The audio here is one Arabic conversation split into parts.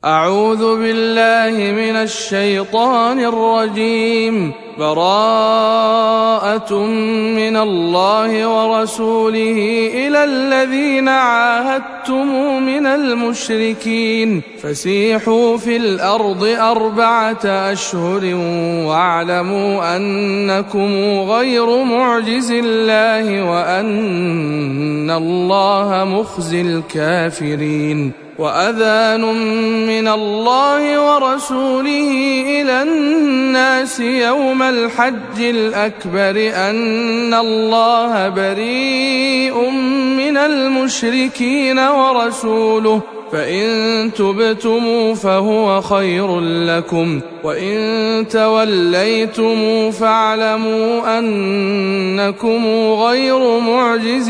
أعوذ بالله من الشيطان الرجيم. براءة من الله ورسوله إلى الذين عاهدتم من المشركين فسيحوا في الأرض 4 أشهر واعلموا أنكم غير معجز الله وأن الله مخزي الكافرين. وأذان من الله ورسوله إلى الناس يوم الحج الأكبر أن الله بريء من المشركين ورسوله فإن تبتم فهو خير لكم وإن توليتم فاعلموا أنكم غير معجز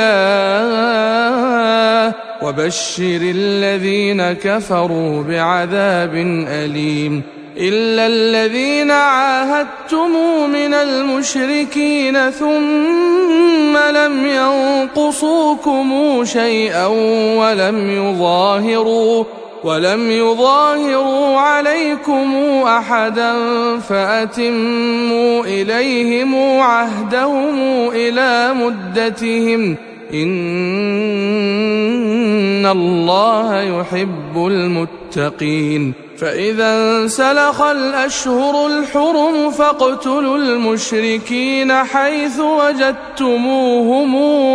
الله وبشر الذين كفروا بعذاب أليم. إلا الذين عاهدتم من المشركين ثم لم ينقصوكم شيئا ولم يظاهروا عليكم أحدا فأتموا إليهم عهدهم إلى مدتهم إن الله يحب المتقين. فإذا انسلخ الأشهر الحرم فاقتلوا المشركين حيث وجدتموهم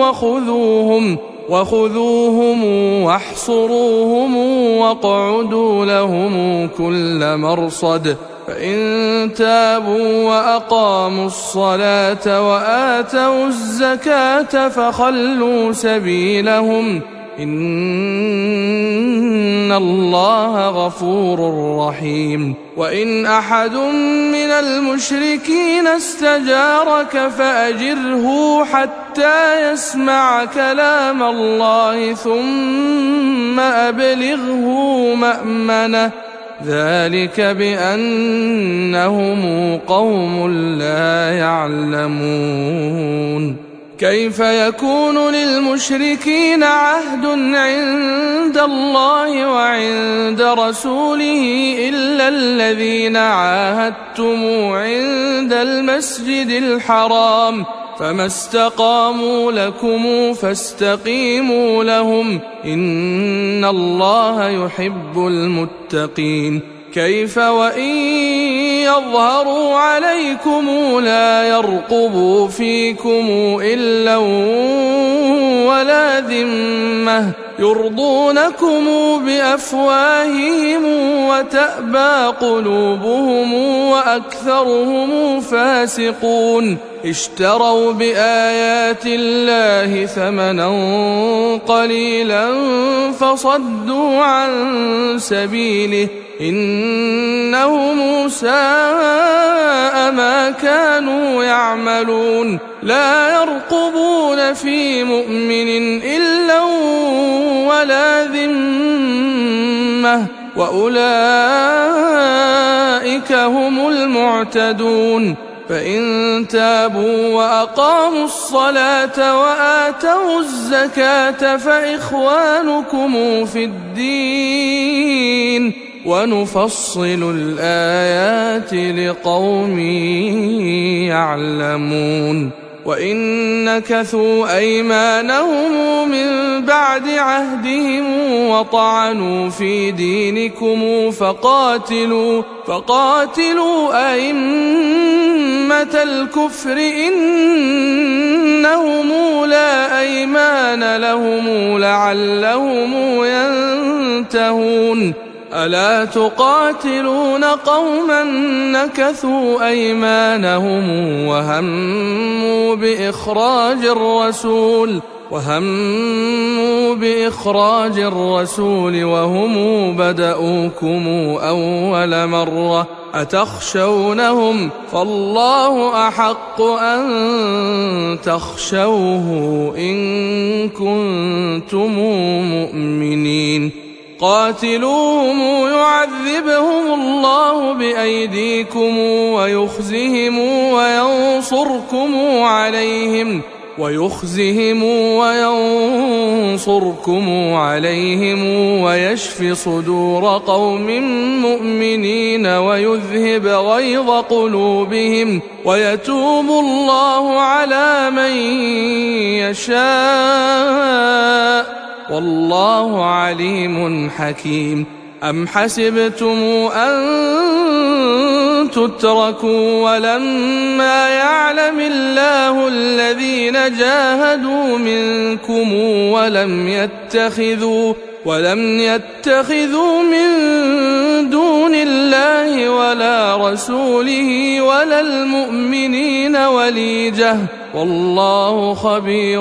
وخذوهم واحصروهم واقعدوا لهم كل مرصد. فإن تابوا وأقاموا الصلاة وآتوا الزكاة فخلوا سبيلهم إن الله غفور رحيم. وإن أحد من المشركين استجارك فأجره حتى يسمع كلام الله ثم أبلغه مأمنه ذلك بأنهم قوم لا يعلمون. كيف يكون للمشركين عهد عند الله وعند رسوله إلا الذين عاهدتم عند المسجد الحرام فما استقاموا لكم فاستقيموا لهم إن الله يحب المتقين. كيف وإن يظهروا عليكم لا يرقبوا فيكم إلا ولا ذمة يرضونكم بأفواههم وتأبى قلوبهم وأكثرهم فاسقون. اشتروا بآيات الله ثمنا قليلا فصدوا عن سبيله إنهم ساء ما كانوا يعملون. لا يرقبون في مؤمن إلا ولا ذمة وأولئك هم المعتدون. فإن تابوا وأقاموا الصلاة وآتوا الزكاة فإخوانكم في الدين ونفصل الآيات لقوم يعلمون. وإن نكثوا أيمانهم من بعد عهدهم وطعنوا في دينكم فقاتلوا أئمة الكفر إنهم لا أيمان لهم لعلهم ينتهون. ألا تقاتلون قوما نكثوا أيمانهم وهموا بإخراج الرسول وهم بدؤوكم أول مرة أتخشونهم فالله أحق أن تخشوه إن كنتم مؤمنين. قاتلوهم يعذبهم الله بأيديكم ويخزهم وينصركم عليهم ويخزهم وينصركم عليهم ويشف صدور قوم مؤمنين ويذهب غيظ قلوبهم ويتوب الله على من يشاء والله عليم حكيم. أم حسبتم أن تتركوا ولما يعلم الله الذين جاهدوا منكم ولم يتخذوا من دون الله ولا رسوله ولا المؤمنين وليجة والله خبير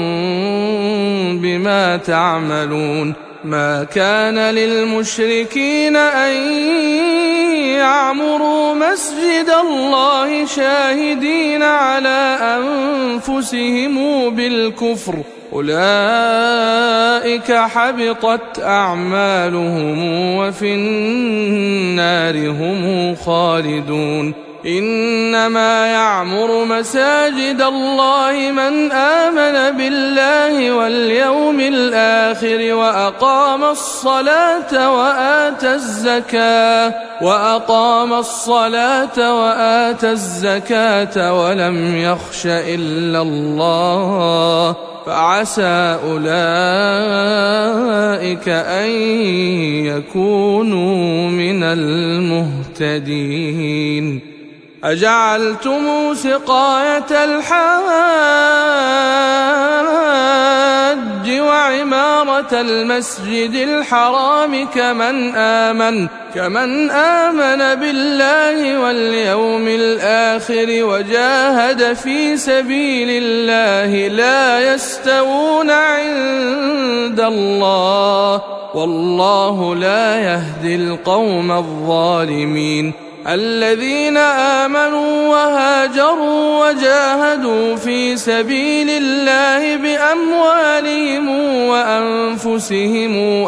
بما تعملون. ما كان للمشركين أن يعمروا مسجد الله شاهدين على أنفسهم بالكفر أولئك حبطت أعمالهم وفي النار هم خالدون. إنما يعمر مساجد الله من آمن بالله واليوم الآخر وأقام الصلاة وآتى الزكاة ولم يخش إلا الله فعسى أولئك أن يكونوا من المهتدين. أجعلتم سقاية الحاج وعمارة المسجد الحرام كمن آمن بالله واليوم الآخر وجاهد في سبيل الله لا يستوون عند الله والله لا يهدي القوم الظالمين. الذين آمنوا وهاجروا وجاهدوا في سبيل الله بأموالهم وأنفسهم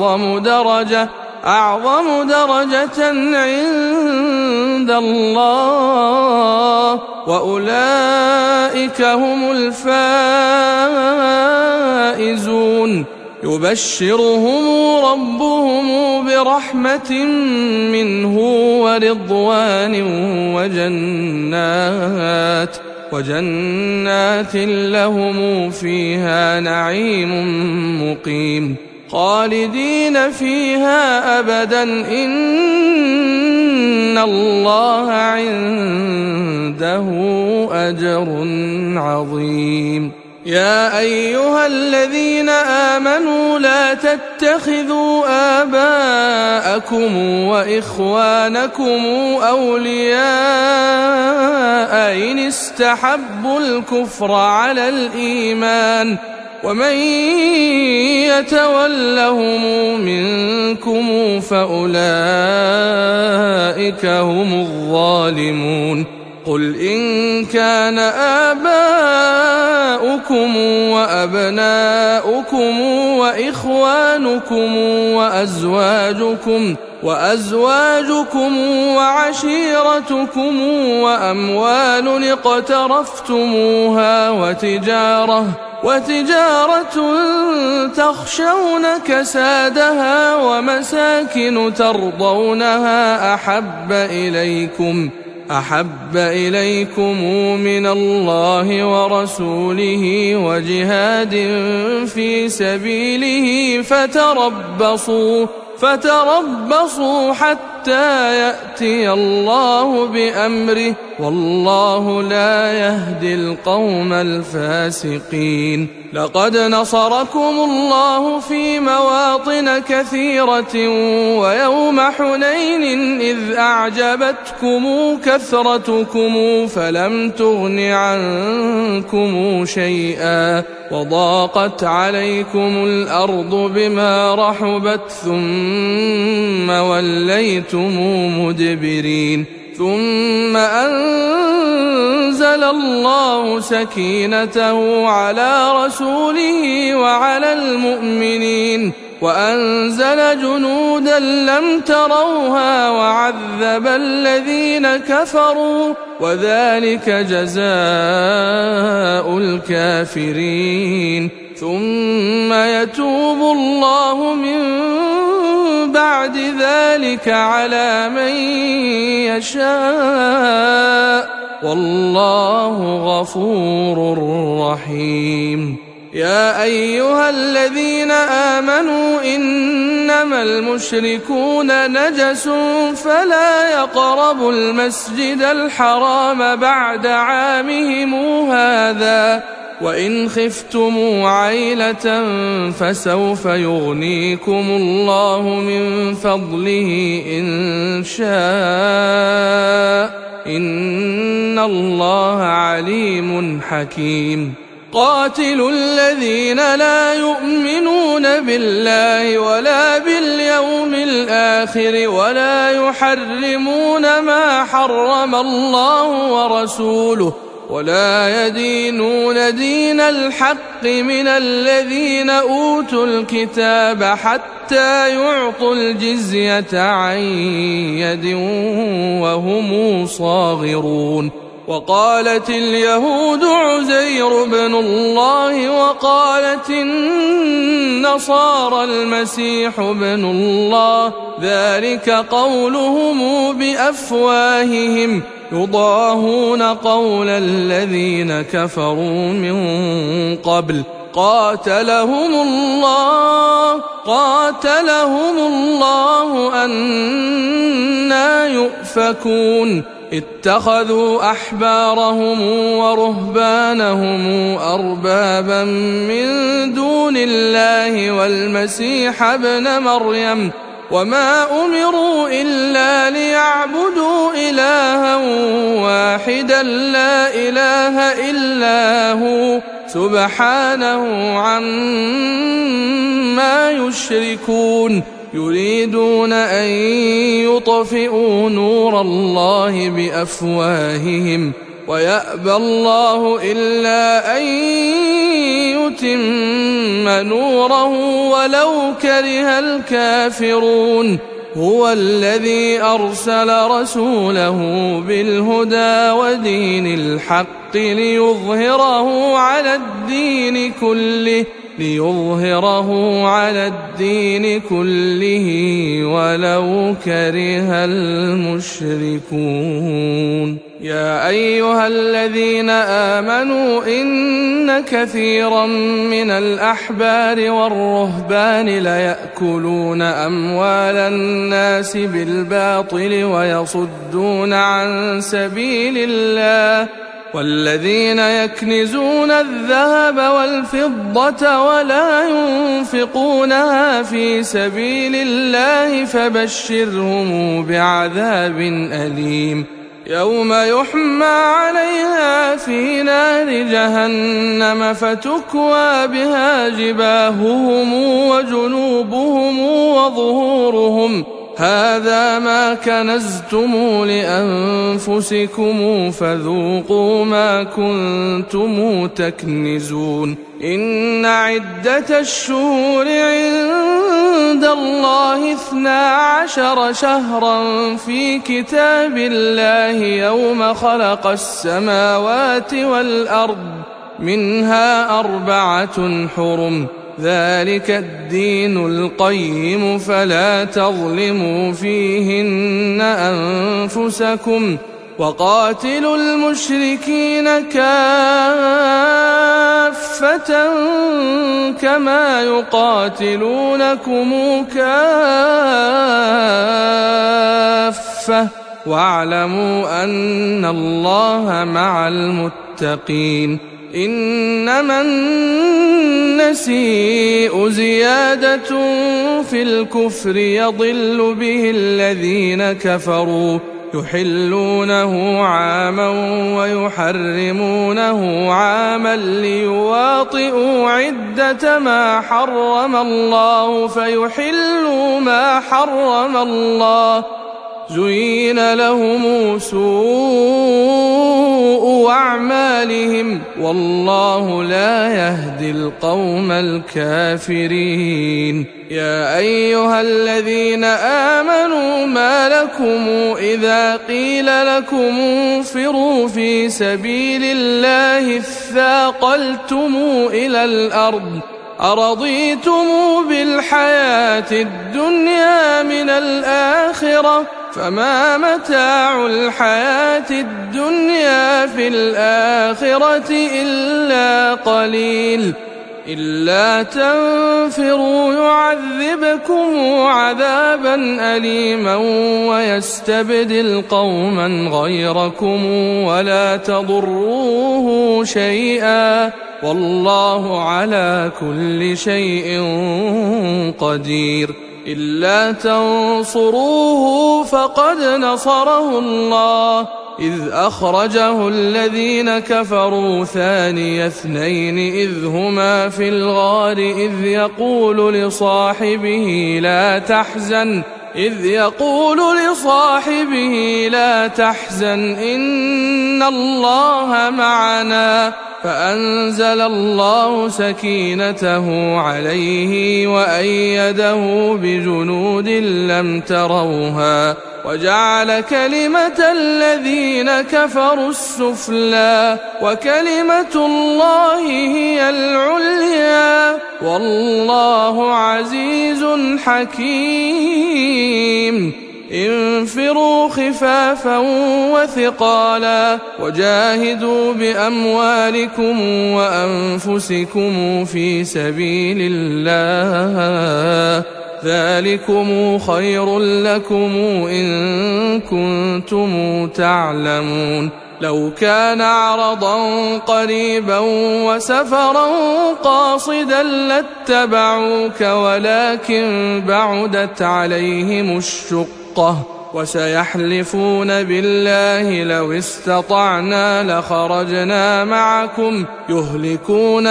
أعظم درجة عند الله وأولئك هم الفائزون. يبشرهم ربهم برحمة منه ورضوان وجنات لهم فيها نعيم مقيم خالدين فيها أبدا إن الله عنده أجر عظيم. يا أيها الذين آمنوا لا تتخذوا آباءكم وإخوانكم أولياء إن استحبوا الكفر على الإيمان ومن يتولهم منكم فأولئك هم الظالمون. قل إن كان آباؤكم وأبناؤكم وإخوانكم وأزواجكم وعشيرتكم وأموال اقترفتموها وتجارة تخشون كسادها ومساكن ترضونها أحب إليكم من الله ورسوله وجهاد في سبيله فتربصوا حتى يأتي الله بأمره والله لا يهدي القوم الفاسقين. لقد نصركم الله في مواطن كثيرة ويوم حنين إذ أعجبتكم كثرتكم فلم تغن عنكم شيئا وضاقت عليكم الأرض بما رحبت ثم وليتم مدبرين. ثم أنزل الله سكينته على رسوله وعلى المؤمنين وأنزل جنودا لم تروها وعذب الذين كفروا وذلك جزاء الكافرين ثم يتوب الله من بعد ذلك على من يشاء والله غفور رحيم. يا أيها الذين آمنوا إنما المشركون نجس فلا يقربوا المسجد الحرام بعد عامهم هذا وإن خفتم عيلة فسوف يغنيكم الله من فضله إن شاء إن الله عليم حكيم. قاتلوا الذين لا يؤمنون بالله ولا باليوم الآخر ولا يحرمون ما حرم الله ورسوله ولا يدينون دين الحق من الذين أوتوا الكتاب حتى يعطوا الجزية عن يد وهم صاغرون. وقالت اليهود عزير بن الله وقالت النصارى المسيح بن الله ذلك قولهم بأفواههم يضاهون قول الذين كفروا من قبل قاتلهم الله أنى يؤفكون. اتخذوا أحبارهم ورهبانهم أربابا من دون الله والمسيح ابن مريم وما أمروا إلا ليعبدوا إلها واحدا لا إله إلا هو سبحانه عما يشركون. يريدون أن يطفئوا نور الله بأفواههم ويأبى الله إلا أن يتم نوره ولو كره الكافرون. هو الذي أرسل رسوله بالهدى ودين الحق ليظهره على الدين كله ولو كره المشركون. يا أيها الذين آمنوا إن كثيرا من الأحبار والرهبان ليأكلون أموال الناس بالباطل ويصدون عن سبيل الله والذين يكنزون الذهب والفضة ولا ينفقونها في سبيل الله فبشرهم بعذاب أليم يوم يحمى عليها في نار جهنم فتكوى بها جباههم وجنوبهم وظهورهم هذا ما كنزتم لأنفسكم فذوقوا ما كنتم تكنزون. إن عدة الشهور عند الله 12 شهرا في كتاب الله يوم خلق السماوات والأرض منها 4 حرم ذلك الدين القيم فلا تظلموا فيهن أنفسكم وقاتلوا المشركين كافة كما يقاتلونكم كافة واعلموا أن الله مع المتقين. إنما النسيء زيادة في الكفر يضل به الذين كفروا يحلونه عاما ويحرمونه عاما ليواطئوا عدة ما حرم الله فيحلوا ما حرم الله زين لهم سوء أعمالهم والله لا يهدي القوم الكافرين. يا أيها الذين آمنوا ما لكم إذا قيل لكم انفروا في سبيل الله اثاقلتم إلى الأرض أرضيتم بالحياة الدنيا من الآخرة فما متاع الحياة الدنيا في الآخرة إلا قليل. إلا تنفروا يعذبكم عذابا أليما ويستبدل قوما غيركم ولا تضروه شيئا والله على كل شيء قدير. إلا تنصروه فقد نصره الله إذ أخرجه الذين كفروا ثاني اثنين إذ هما في الغار إذ يقول لصاحبه لا تحزن إن الله معنا فأنزل الله سكينته عليه وأيده بجنود لم تروها وجعل كلمة الذين كفروا السفلى وكلمة الله هي العليا والله عزيز حكيم. انفروا خفافا وثقالا وجاهدوا بأموالكم وأنفسكم في سبيل الله ذلكم خير لكم إن كنتم تعلمون. لو كان عرضا قريبا وسفرا قاصدا لاتبعوك ولكن بعدت عليهم الشقة وسيحلفون بالله لو استطعنا لخرجنا معكم يهلكون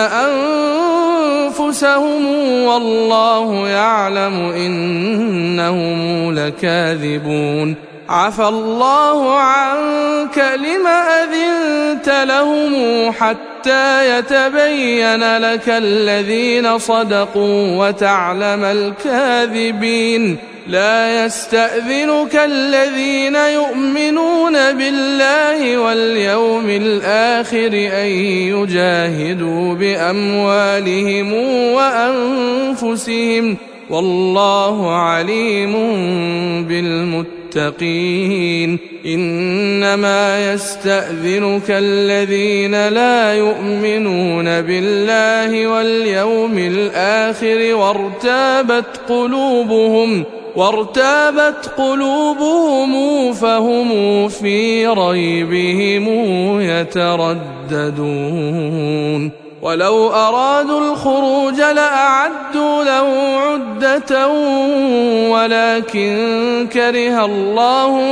أنفسهم والله يعلم إنهم لكاذبون. عفى الله عنك لم أذنت لهم حتى يتبين لك الذين صدقوا وتعلم الكاذبين. لا يستأذنك الذين يؤمنون بالله واليوم الآخر أن يجاهدوا بأموالهم وأنفسهم والله عليم بالمتقين. إنما يستأذنك الذين لا يؤمنون بالله واليوم الآخر وارتابت قلوبهم فهم في ريبهم يترددون. ولو أرادوا الخروج لأعدوا له عدة ولكن كره الله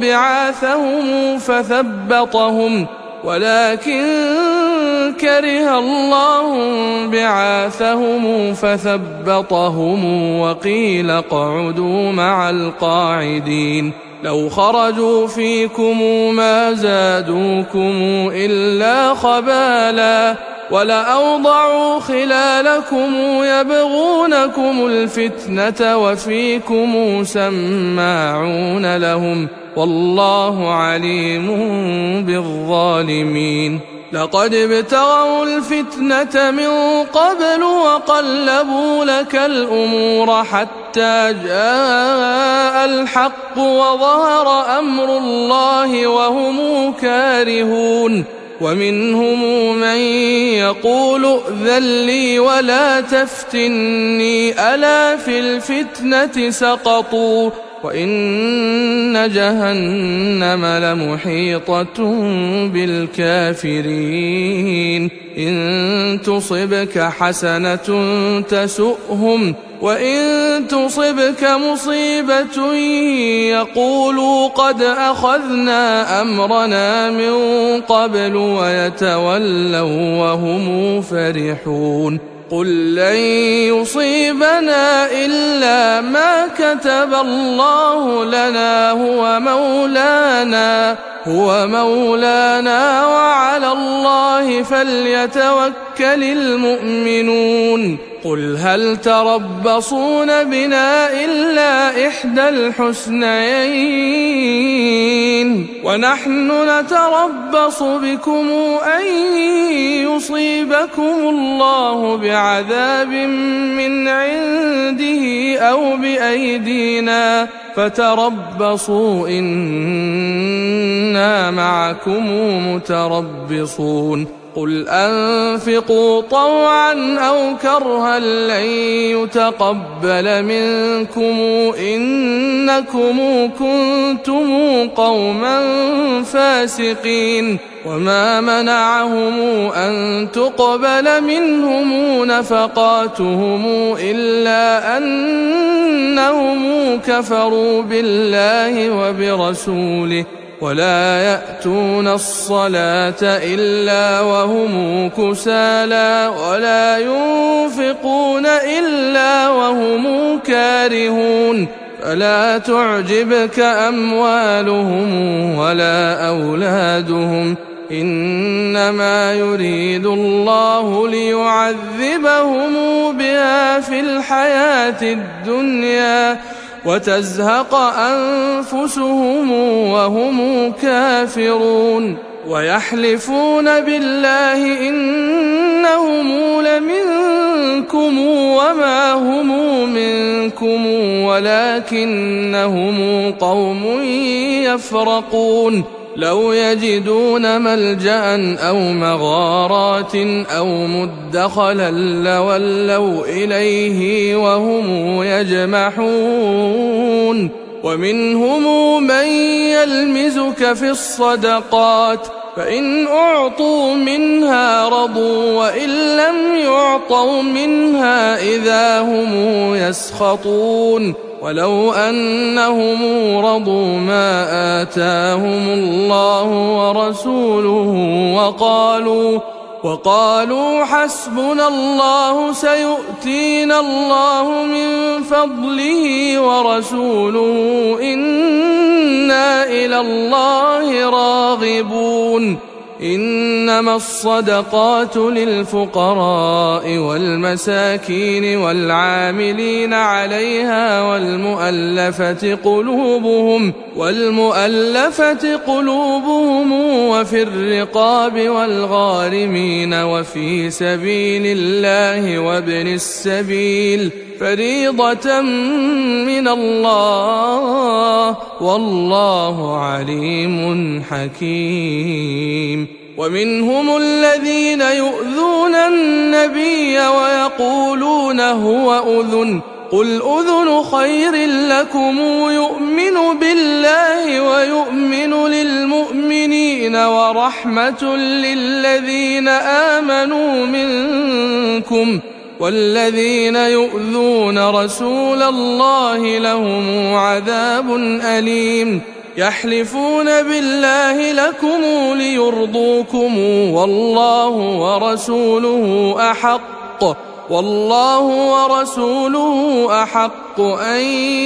بعاثهم فثبطهم وقيل اقعدوا مع القاعدين. لو خرجوا فيكم ما زادوكم إلا خبالا ولأوضعوا خلالكم يبغونكم الفتنة وفيكم سماعون لهم والله عليم بالظالمين. لقد ابتغوا الفتنة من قبل وقلبوا لك الأمور حتى جاء الحق وظهر أمر الله وهم كارهون. ومنهم من يقول ائذن لي ولا تفتني ألا في الفتنة سقطوا وإن جهنم لمحيطة بالكافرين. إن تصبك حسنة تسؤهم وإن تصبك مصيبة يقولوا قد أخذنا أمرنا من قبل ويتولوا وهم فرحون. قل لن يصيبنا إلا ما كتب الله لنا هو مولانا وعلى الله فليتوكل المؤمنون قل هل تربصون بنا إلا إحدى الحسنيين ونحن نتربص بكم أن يصيبكم الله بعذاب من عنده أو بأيدينا فتربصوا إنا معكم متربصون قل أنفقوا طوعا أو كرها لن يتقبل منكم إنكم كنتم قوما فاسقين وما منعهم أن تقبل منهم نفقاتهم إلا أنهم كفروا بالله وبرسوله ولا يأتون الصلاة إلا وهم كسالى ولا ينفقون إلا وهم كارهون فلا تعجبك أموالهم ولا أولادهم إنما يريد الله ليعذبهم بها في الحياة الدنيا وتزهق أنفسهم وهم كافرون ويحلفون بالله إنهم لمنكم وما هم منكم ولكنهم قوم يفرقون لو يجدون ملجأ أو مغارات أو مدخلا لولوا إليه وهم يجمحون ومنهم من يلمزك في الصدقات فإن أعطوا منها رضوا وإن لم يعطوا منها إذا هم يسخطون ولو أنهم رضوا ما آتاهم الله ورسوله وقالوا حسبنا الله سيؤتينا الله من فضله ورسوله إنا إلى الله راغبون إنما الصدقات للفقراء والمساكين والعاملين عليها والمؤلفة قلوبهم وفي الرقاب والغارمين وفي سبيل الله وابن السبيل فريضة من الله والله عليم حكيم ومنهم الذين يؤذون النبي ويقولون هو أذن قل أذن خير لكم يؤمن بالله ويؤمن للمؤمنين ورحمة للذين آمنوا منكم والذين يؤذون رسول الله لهم عذاب أليم يحلفون بالله لكم ليرضوكم والله ورسوله أحق أن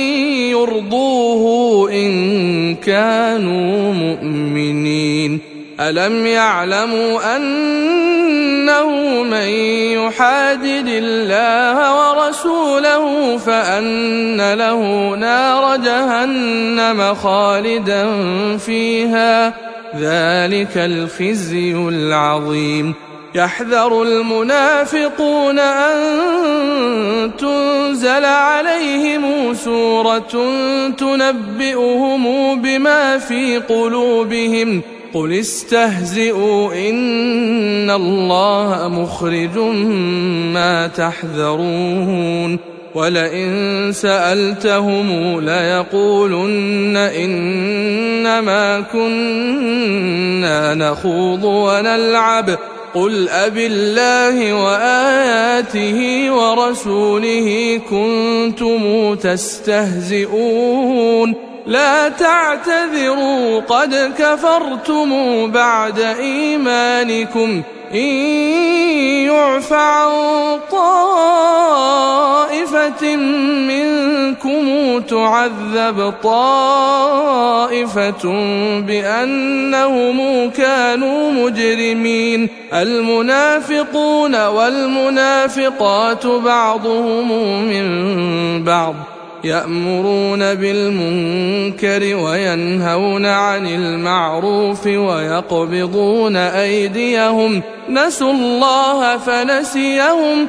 يرضوه إن كانوا مؤمنين ألم يعلموا أنه من يحادد الله ورسوله فأن له نار جهنم خالدا فيها ذلك الخزي العظيم يحذر المنافقون أن تنزل عليهم سورة تنبئهم بما في قلوبهم قل استهزئوا إن الله مخرج ما تحذرون ولئن سألتهم ليقولن إنما كنا نخوض ونلعب قل أبالله وآياته ورسوله كنتم تستهزئون لا تعتذروا قد كفرتم بعد إيمانكم إن يعف عن طائفة منكم تعذب طائفة بأنهم كانوا مجرمين. المنافقون والمنافقات بعضهم من بعض يأمرون بالمنكر وينهون عن المعروف ويقبضون أيديهم نسوا الله فنسيهم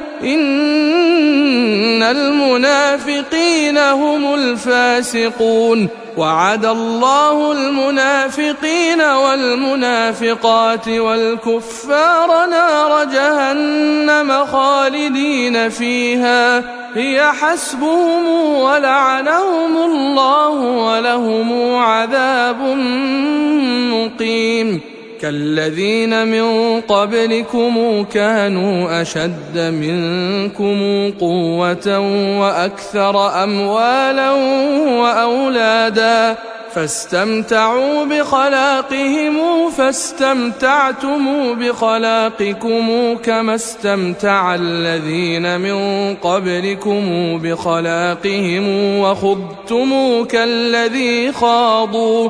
إن المنافقين هم الفاسقون. وعد الله المنافقين والمنافقات والكفار نار جهنم خالدين فيها هي حسبهم ولعنهم الله ولهم عذاب مقيم. كالذين من قبلكم كانوا أشد منكم قوة وأكثر أموالا وأولادا فاستمتعوا بخلاقهم فاستمتعتم بخلاقكم كما استمتع الذين من قبلكم بخلاقهم وخضتم كالذي خاضوا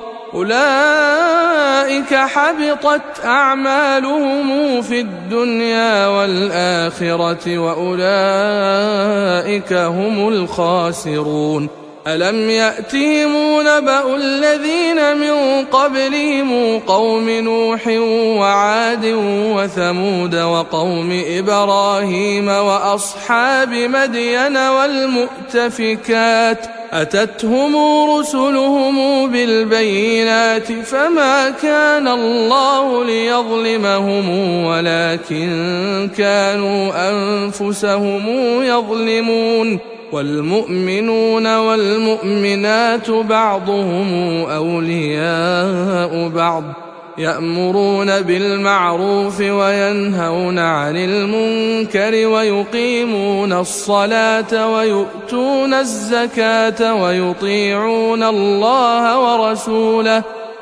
أولئك حبطت أعمالهم في الدنيا والآخرة وأولئك هم الخاسرون. ألم يأتهم نبأ الذين من قبلهم قوم نوح وعاد وثمود وقوم إبراهيم وأصحاب مدين والمؤتفكات أتتهم رسلهم بالبينات فما كان الله ليظلمهم ولكن كانوا أنفسهم يظلمون. والمؤمنون والمؤمنات بعضهم أولياء بعض يأمرون بالمعروف وينهون عن المنكر ويقيمون الصلاة ويؤتون الزكاة ويطيعون الله ورسوله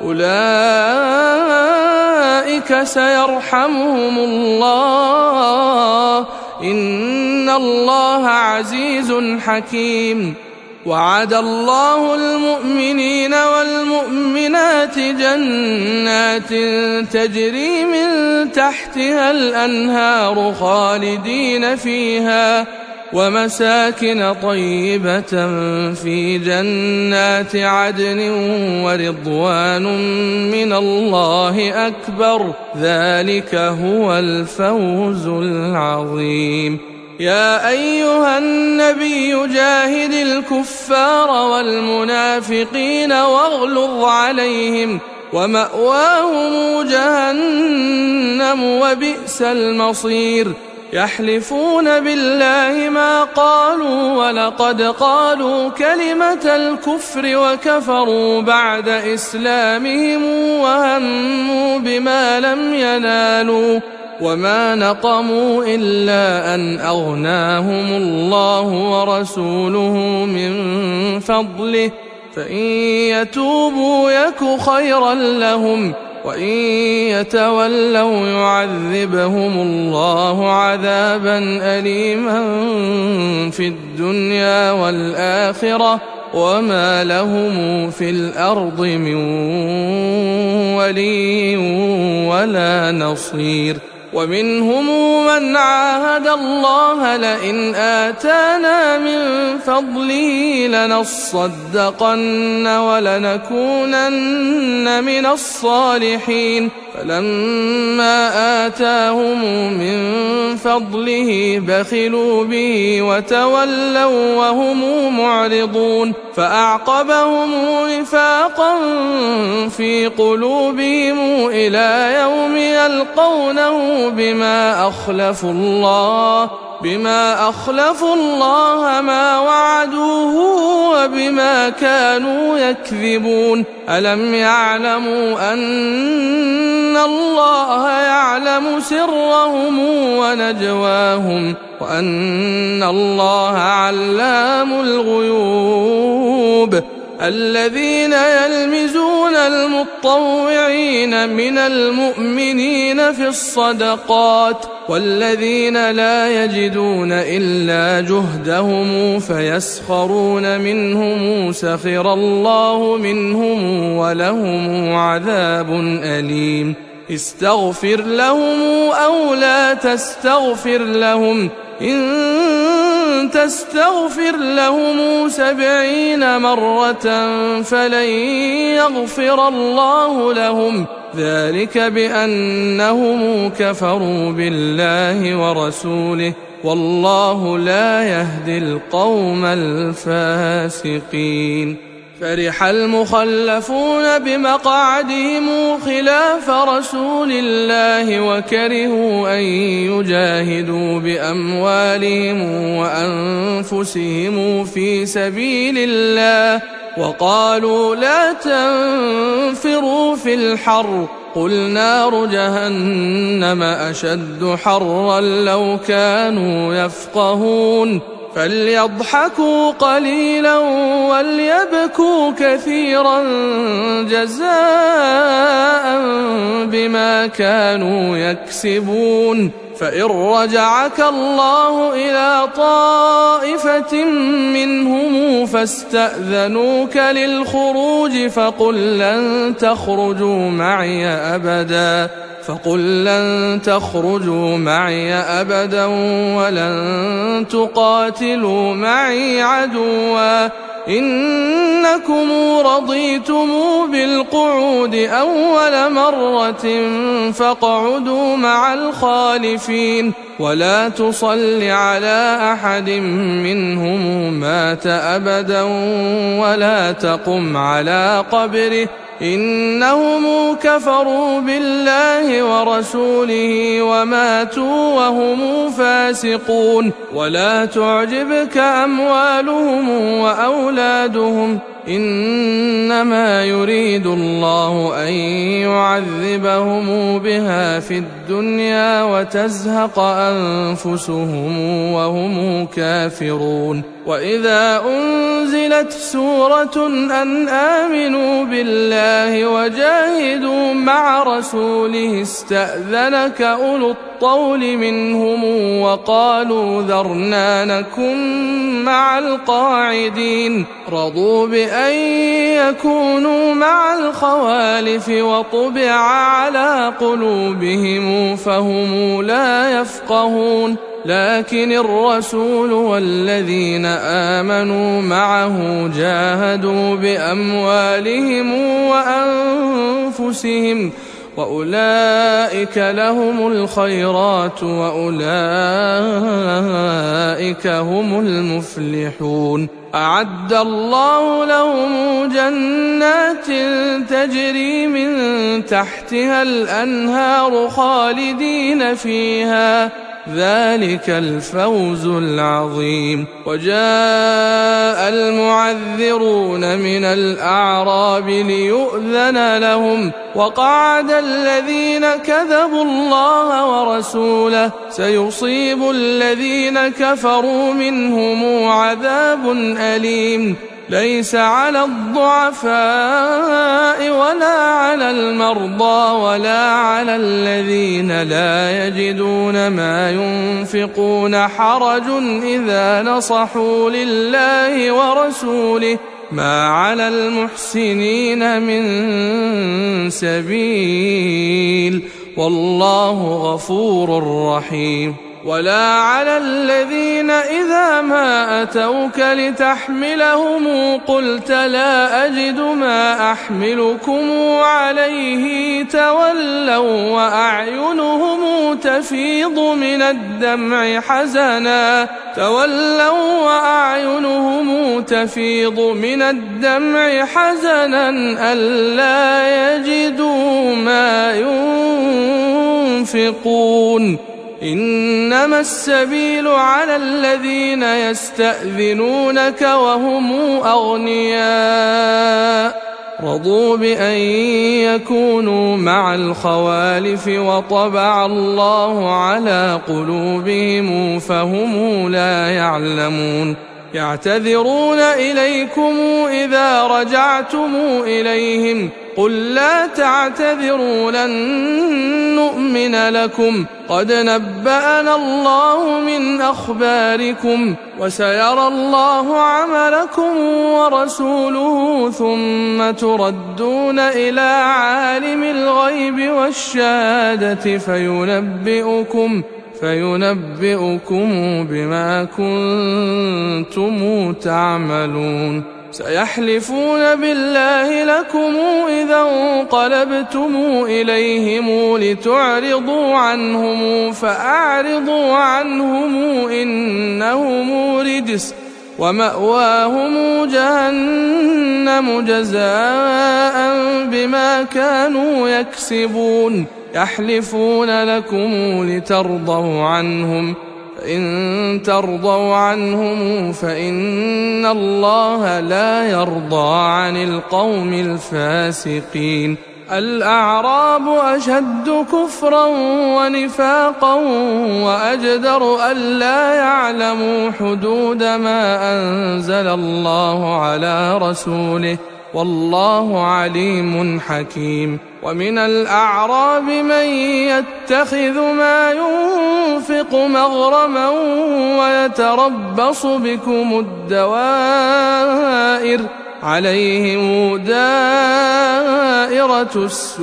أولئك سيرحمهم الله إن الله عزيز حكيم. وعد الله المؤمنين والمؤمنات جنات تجري من تحتها الأنهار خالدين فيها ومساكن طيبة في جنات عدن ورضوان من الله أكبر ذلك هو الفوز العظيم. يا أيها النبي جاهد الكفار والمنافقين واغلظ عليهم ومأواهم جهنم وبئس المصير. يحلفون بالله ما قالوا ولقد قالوا كلمة الكفر وكفروا بعد إسلامهم وهموا بما لم ينالوا وما نقموا إلا أن أغناهم الله ورسوله من فضله فإن يتوبوا يك خيرا لهم وإن يتولوا يعذبهم الله عذابا أليما في الدنيا والآخرة وما لهم في الأرض من ولي ولا نصير. ومنهم من عاهد الله لئن آتانا من فضله لنصدقن ولنكونن من الصالحين فلما آتاهم من فضله بخلوا به وتولوا وهم معرضون فأعقبهم نفاقا في قلوبهم إلى يوم يلقونه بما أخلفوا الله ما وعدوه وبما كانوا يكذبون. ألم يعلموا أن الله يعلم سرهم ونجواهم وأن الله علام الغيوب. الذين يلمزون المطوعين من المؤمنين في الصدقات والذين لا يجدون إلا جهدهم فيسخرون منهم سخر الله منهم ولهم عذاب أليم استغفر لهم أو لا تستغفر لهم إن تستغفر لهم 70 مرة فلن يغفر الله لهم ذلك بأنهم كفروا بالله ورسوله والله لا يهدي القوم الفاسقين فرح المخلفون بمقعدهم خلاف رسول الله وكرهوا أن يجاهدوا بأموالهم وأنفسهم في سبيل الله وقالوا لا تنفروا في الحر قل نار جهنم أشد حرا لو كانوا يفقهون فليضحكوا قليلا وليبكوا كثيرا جزاء بما كانوا يكسبون فإن رجعك الله إلى طائفة منهم فاستأذنوك للخروج فقل لن تخرجوا معي أبدا ولن تقاتلوا معي عدوا إنكم رضيتم بالقعود أول مرة فاقعدوا مع الخالفين ولا تصل على أحد منهم مات أبدا ولا تقم على قبره إنهم كفروا بالله ورسوله وماتوا وهم فاسقون ولا تعجبك أموالهم وأولادهم إنما يريد الله أن يعذبهم بها في الدنيا وتزهق أنفسهم وهم كافرون وإذا أنزلت سورة أن آمنوا بالله وجاهدوا مع رسوله استأذنك أولو الطول منهم وقالوا ذرنا نكن مع القاعدين رضوا بأن يكونوا مع الخوالف وطبع على قلوبهم فهم لا يفقهون لكن الرسول والذين آمنوا معه جاهدوا بأموالهم وأنفسهم وأولئك لهم الخيرات وأولئك هم المفلحون أعد الله لهم جنات تجري من تحتها الأنهار خالدين فيها ذلك الفوز العظيم وجاء المعذرون من الأعراب ليؤذن لهم وقعد الذين كذبوا الله ورسوله سيصيب الذين كفروا منهم عذاب أليم ليس على الضعفاء ولا على المرضى ولا على الذين لا يجدون ما ينفقون حرج إذا نصحوا لله ورسوله ما على المحسنين من سبيل والله غفور رحيم ولا على الذين إذا ما أتوك لتحملهم قلت لا أجد ما أحملكم عليه تولوا وأعينهم تفيض من الدمع حزنا ألا يجدوا ما ينفقون إنما السبيل على الذين يستأذنونك وهم أغنياء رضوا بأن يكونوا مع الخوالف وطبع الله على قلوبهم فهم لا يعلمون يعتذرون إليكم إذا رجعتم إليهم قل لا تعتذروا لن نؤمن لكم قد نبأنا الله من أخباركم وسيرى الله عملكم ورسوله ثم تردون إلى عالم الغيب والشهادة فينبئكم بما كنتم تعملون سيحلفون بالله لكم إذا انقلبتم إليهم لتعرضوا عنهم فأعرضوا عنهم إنهم رجس ومأواهم جهنم جزاء بما كانوا يكسبون يحلفون لكم لترضوا عنهم فإن ترضوا عنهم فإن الله لا يرضى عن القوم الفاسقين الأعراب أشد كفرا ونفاقا وأجدر ألا يعلموا حدود ما أنزل الله على رسوله والله عليم حكيم ومن الأعراب من يتخذ ما ينفق مغرما ويتربص بكم الدوائر عليهم دائرة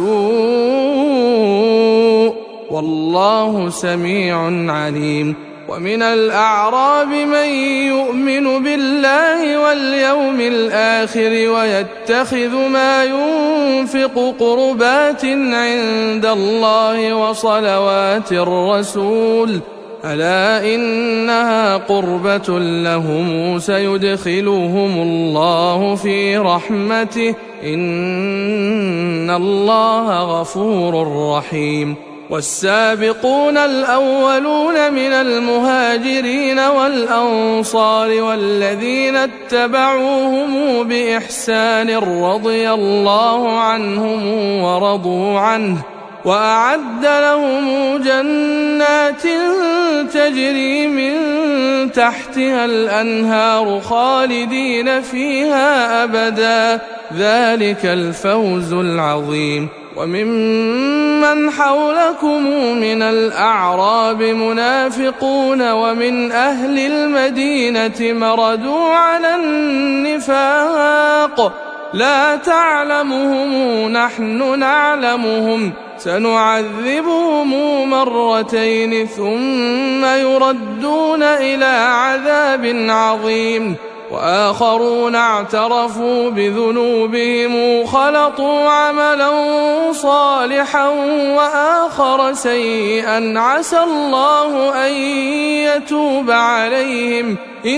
السوء والله سميع عليم ومن الأعراب من يؤمن بالله واليوم الآخر ويتخذ ما ينفق قربات عند الله وصلوات الرسول ألا إنها قربة لهم سيدخلهم الله في رحمته إن الله غفور رحيم والسابقون الأولون من المهاجرين والأنصار والذين اتبعوهم بإحسان رضي الله عنهم ورضوا عنه وأعد لهم جنات تجري من تحتها الأنهار خالدين فيها أبدا ذلك الفوز العظيم وممن حولكم من الأعراب منافقون ومن أهل المدينة مردوا على النفاق لا تعلمهم نحن نعلمهم سنعذبهم مرتين ثم يردون إلى عذاب عظيم وآخرون اعترفوا بذنوبهم خلطوا عملا صالحا وآخر سيئا عسى الله أن يتوب عليهم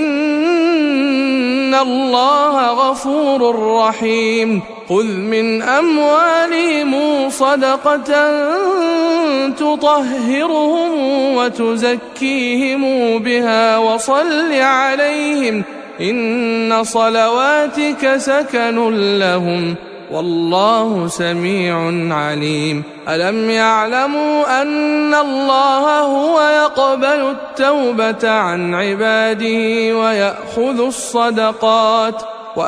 إن الله غفور رحيم خذ من أموالهم صدقة تطهرهم وتزكيهم بها وصل عليهم إن صلواتك سكن لهم والله سميع عليم ألم يعلموا أن الله هو يقبل التوبة عن عباده ويأخذ الصدقات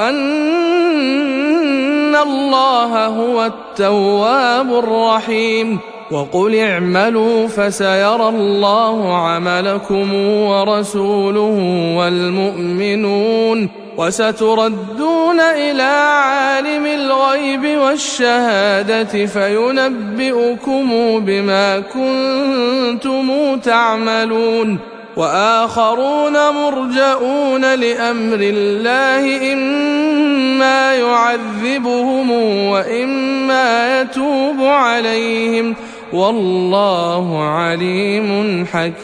وأن الله هو التواب الرحيم وقل اعملوا فسيرى الله عملكم ورسوله والمؤمنون وستردون إلى عالم الغيب والشهادة فينبئكم بما كنتم تعملون وآخرون مرجؤون لأمر الله إما يعذبهم وإما يتوب عليهم والله عليم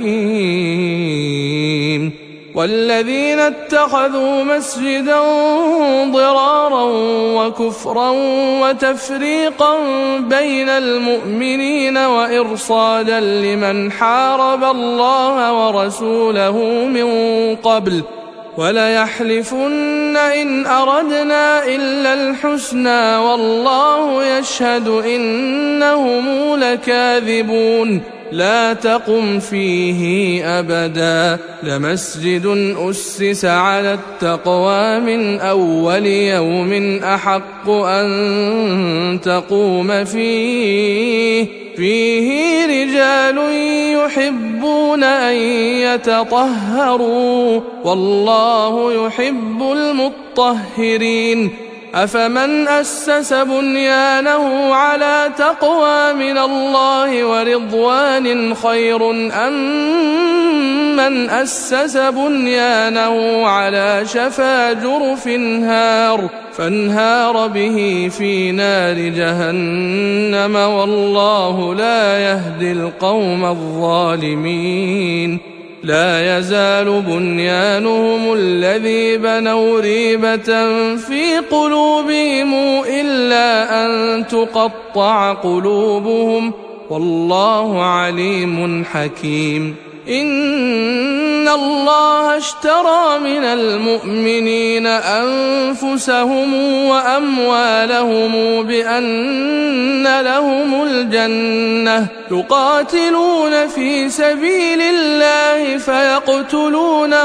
حكيم والذين اتخذوا مسجدا ضرارا وكفرا وتفريقا بين المؤمنين وإرصادا لمن حارب الله ورسوله من قبل وليحلفن إن أردنا إلا الحسنى والله يشهد إنهم لكاذبون لا تقم فيه أبدا لمسجد أسس على التقوى من أول يوم أحق أن تقوم فيه رجال يحبون أن يتطهروا والله يحب المطهرين أفمن أسس بنيانه على تقوى من الله ورضوان خير أم من أسس بنيانه على شفا جرف فانهار به في نار جهنم والله لا يهدي القوم الظالمين لا يزال بنيانهم الذي بنوا ريبة في قلوبهم إلا أن تقطع قلوبهم والله عليم حكيم إن الله اشترى من المؤمنين أنفسهم وأموالهم بأن لهم الجنة يقاتلون في سبيل الله فيقتلون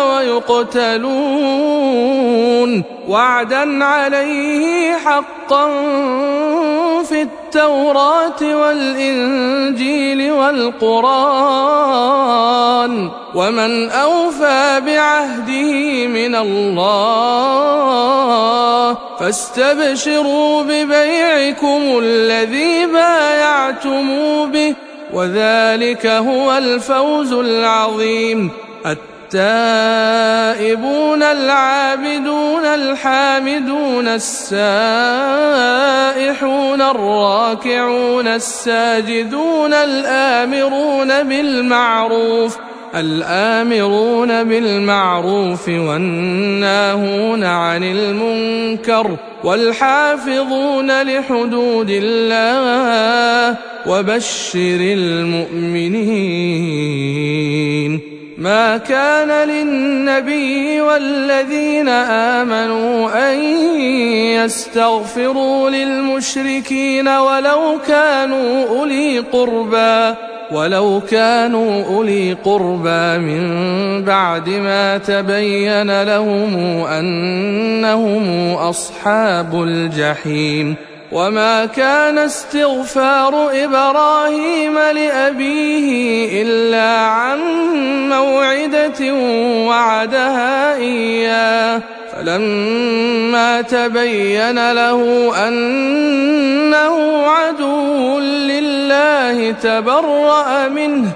ويقتلون وعدا عليه حقا في التوراة والإنجيل والقرآن ومن أوفى بعهده من الله فاستبشروا ببيعكم الذي بايعتم به وذلك هو الفوز العظيم التائبون العابدون الحامدون السائحون الراكعون الساجدون الآمرون بالمعروف والناهون عن المنكر والحافظون لحدود الله وبشر المؤمنين ما كان للنبي والذين آمنوا أن يستغفروا للمشركين ولو كانوا أولي قربى من بعد ما تبين لهم أنهم أصحاب الجحيم وما كان استغفار إبراهيم لأبيه إلا عن موعدة وعدها إياه فلما تبين له أنه عدو لله تبرأ منه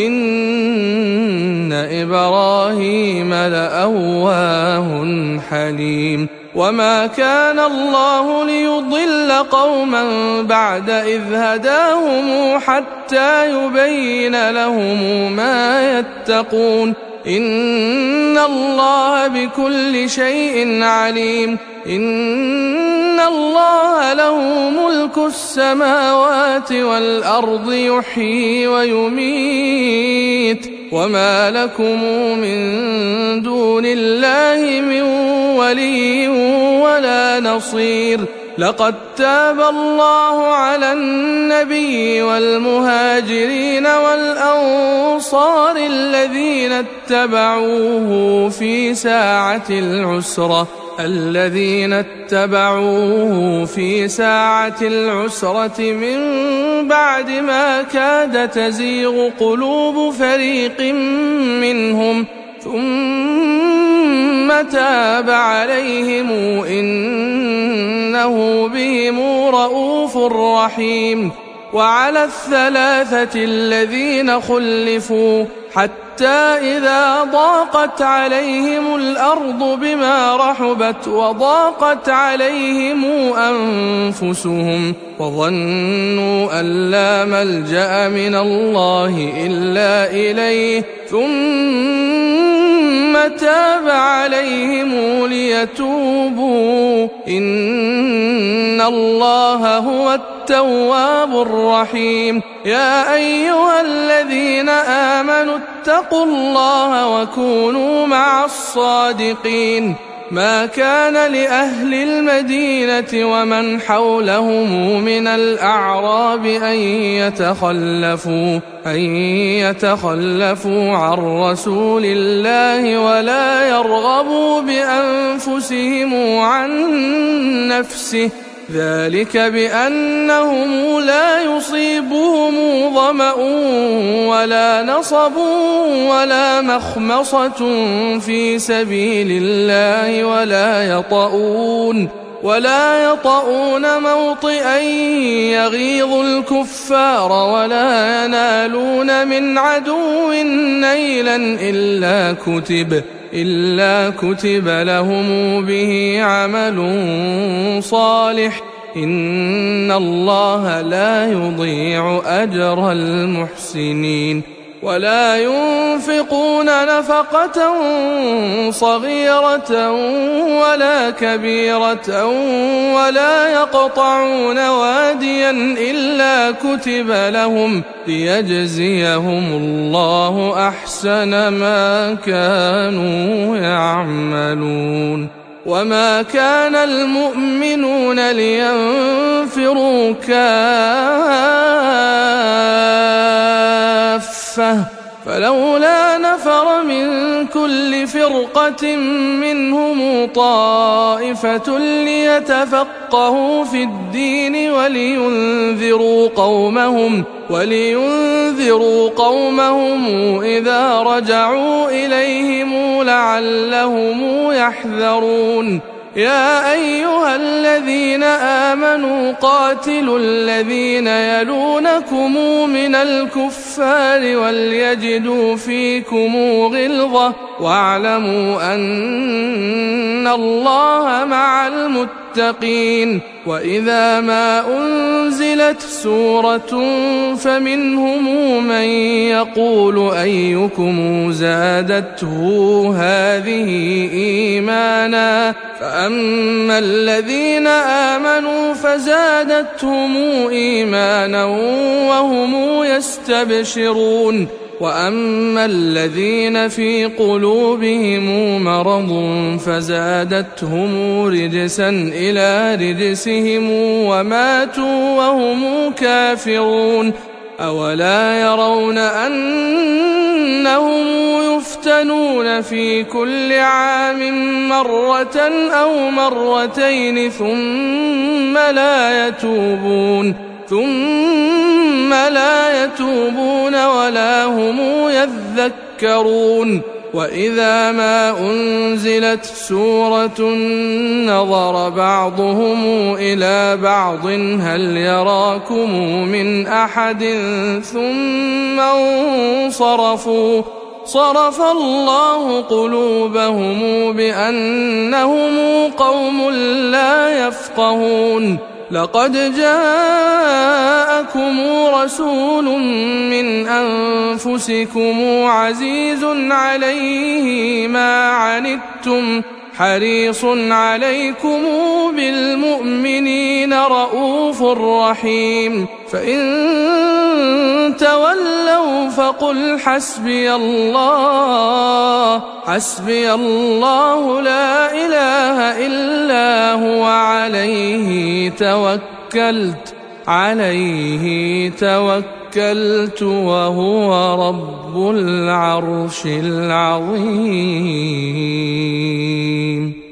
إن إبراهيم لأواه حليم وما كان الله ليضل قوما بعد إذ هداهم حتى يبين لهم ما يتقون إن الله بكل شيء عليم إن الله له ملك السماوات والأرض يحيي ويميت وما لكم من دون الله من ولي ولا نصير لقد تاب الله على النبي والمهاجرين والأنصار الذين اتبعوه في ساعة العسرة من بعد ما كاد تزيغ قلوب فريق منهم ثم تاب عليهم إنه بهم رءوف رحيم وعلى الثلاثة الذين خلفوا حتى إذا ضاقت عليهم الأرض بما رحبت وضاقت عليهم أنفسهم وظنوا أن لا ملجأ من الله إلا إليه ثم تاب عليهم ليتوبوا إن الله هو التواب الرحيم يا أيها الذين آمنوا اتقوا الله وكونوا مع الصادقين ما كان لأهل المدينة ومن حولهم من الأعراب أن يتخلفوا عن رسول الله ولا يرغبوا بأنفسهم عن نفسه، ذلك بأنهم لا يصيبهم ظمأ ولا نصب ولا مخمصة في سبيل الله ولا يطؤون موطئا يغيظ الكفار ولا ينالون من عدو نيلا إلا كتب لهم به عمل صالح، إن الله لا يضيع أجر المحسنين. ولا ينفقون نفقة صغيرة ولا كبيرة ولا يقطعون واديا إلا كتب لهم ليجزيهم الله أحسن ما كانوا يعملون. وما كان المؤمنون لينفروا كافة، فلولا نفر من كل فرقة منهم طائفة ليتفقهوا في الدين ولينذروا قومهم إذا رجعوا إليهم لعلهم يحذرون. يا أيها الذين آمنوا قاتلوا الذين يلونكم من الكفار وليجدوا فيكم غلظة واعلموا أن الله مع المتقين. وإذا ما أنزلت سورة فمنهم من يقول أيكم زادته هذه إيمانا، فأما الذين آمنوا فزادتهم إيمانا وهم يستبشرون، وأما الذين في قلوبهم مرض فزادتهم رجسا إلى رجسهم وماتوا وهم كافرون. أولا يرون أنهم يفتنون في كل عام مرة أو مرتين ثم لا يتوبون ولا هم يذكرون. وإذا ما أنزلت سورة نظر بعضهم إلى بعض هل يراكم من أحد ثم انصرفوا، صرف الله قلوبهم بأنهم قوم لا يفقهون. لقد جاءكم رسول من أنفسكم عزيز عليه ما عنتم حريص عليكم بالمؤمنين رؤوف رحيم. فإن تولوا فقل حسبي الله لا إله إلا هو عليه توكلت وهو رب العرش العظيم.